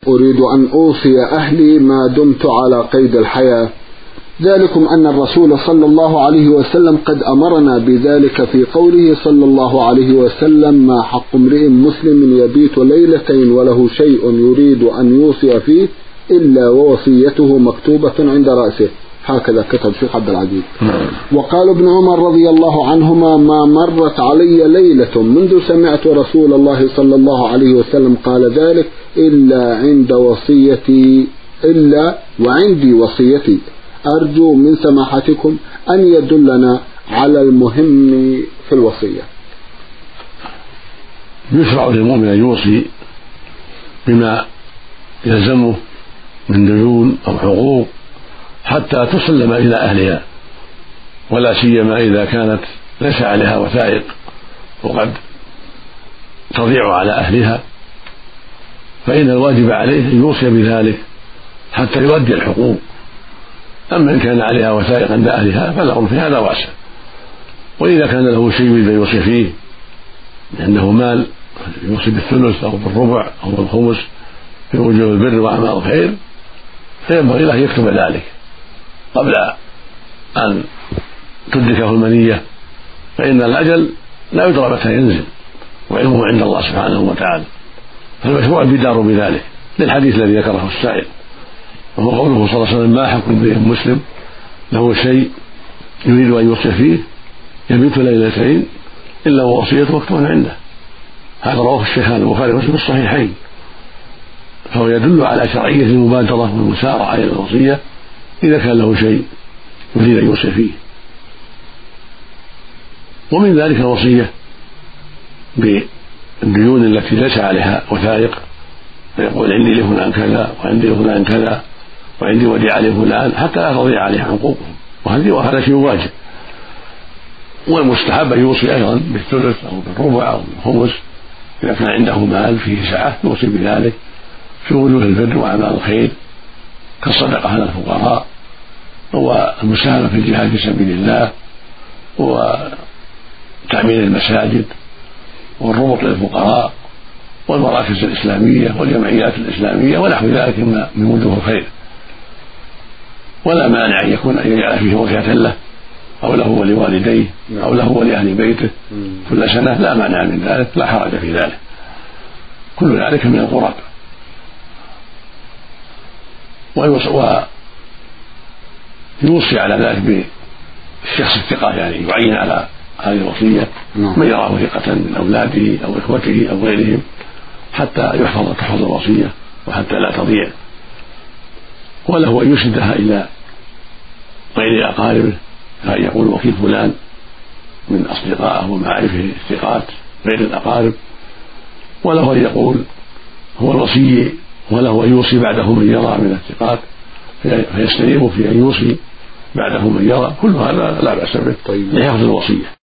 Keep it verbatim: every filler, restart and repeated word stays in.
أريد أن أوصي أهلي ما دمت على قيد الحياة، ذلكم أن الرسول صلى الله عليه وسلم قد أمرنا بذلك في قوله صلى الله عليه وسلم: ما حق امرئ مسلم يبيت ليلتين وله شيء يريد أن يوصي فيه إلا ووصيته مكتوبة عند رأسه. هكذا كتب الشيخ عبد العزيز. وقال ابن عمر رضي الله عنهما: ما مرت علي ليلة منذ سمعت رسول الله صلى الله عليه وسلم قال ذلك إلا عند وصيتي إلا وعندي وصيتي، أرجو من سماحتكم أن يدلنا على المهم في الوصية. يشرع للمؤمن أن يوصي بما يلزمه من ديون أو حقوق حتى تسلم إلى أهلها، ولا سيما إذا كانت ليس عليها وثائق وقد تضيع على أهلها، فإن الواجب عليه أن يوصي بذلك حتى يؤدي الحقوق. أما إن كان عليها وثائق عند أهلها فالأمر في هذا واسع. وإذا كان له شيء يريد أن يوصي فيه لأنه مال يوصي بالثلث أو بالربع أو بالخمس في وجوه البر وأعمال الخير، فينبغي له يكتب ذلك قبل أن تدركه المنية، فإن الأجل لا يدرى متى ينزل وعلمه عند الله سبحانه وتعالى، فالمشروع البدار بذلك للحديث الذي ذكره السائل، وهو قوله صلى الله عليه وسلم: ما حكم امرئ مسلم له شيء يريد أن يوصي فيه يبيت ليلتين إلا ووصيته مكتوبة عنده. هذا رواه الشيخان البخاري ومسلم في الصحيحين، فهو يدل على شرعية المبادرة والمسارعة إلى الوصية إذا كان له شيء يريد أن يوصي فيه. ومن ذلك الوصية بالديون التي ليس عليها وثائق، فيقول: عندي لفلان كذا وعندي لفلان كذا وعندي وديعة لفلان، حتى لا تضيع عليه حقوقهم، وهذا شيء واجب. والمستحب أن يوصي أيضا بالثلث أو بالربع أو بالخمس إذا كان عنده مال فيه سعة، يوصي بذلك في وجوه البر وأعمال الخير كالصدقة على الفقراء والمساهمة في الجهاد في سبيل الله وتعمير المساجد والربط للفقراء والمراكز الإسلامية والجمعيات الإسلامية ونحو ذلك من وجوه الخير. ولا مانع أن يكون أن يجعل فيه وصية له أو له ولوالديه أو له ولأهل بيته كل سنة، لا مانع من ذلك، لا حرج في ذلك، كل ذلك من القرب. ويوصي على ذلك بالشخص الثقة، يعني يعين على هذه الوصية من يراه ثقة من أولاده أو إخوته أو غيرهم حتى يحفظ تحفظ الوصية وحتى لا تضيع. وله أن يرشدها إلى غير أقاربه، فأن يقول وكيل فلان من أصدقائه ومعارفه الثقات غير الأقارب، وله أن يقول هو الوصي، وله أن يوصي بعده من يرى من الثقات فيستنيب في أن يوصي بعده من يرى، كل هذا لا بأس به لحفظ الوصية.